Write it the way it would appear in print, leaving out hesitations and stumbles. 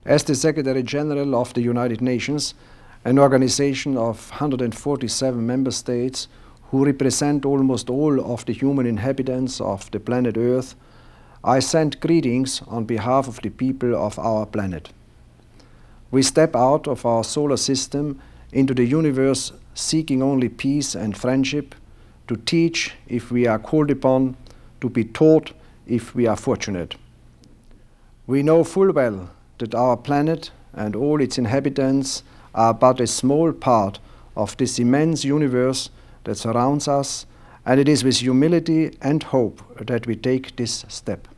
As the Secretary General of the United Nations, an organization of 147 member states who represent almost all of the human inhabitants of the planet Earth, I send greetings on behalf of the people of our planet. We step out of our solar system into the universe seeking only peace and friendship, to teach if we are called upon, to be taught if we are fortunate. We know full well that our planet and all its inhabitants are but a small part of this immense universe that surrounds us, and it is with humility and hope that we take this step.